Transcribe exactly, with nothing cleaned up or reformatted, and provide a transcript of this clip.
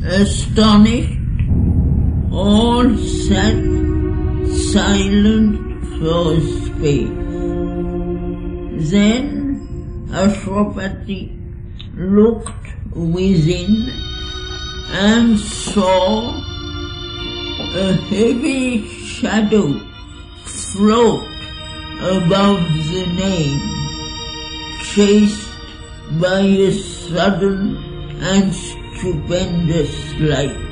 Astonished, all sat silent for a space. Then Ashwapati looked within and saw a heavy shadow float above the name, chased by a sudden and stupendous light.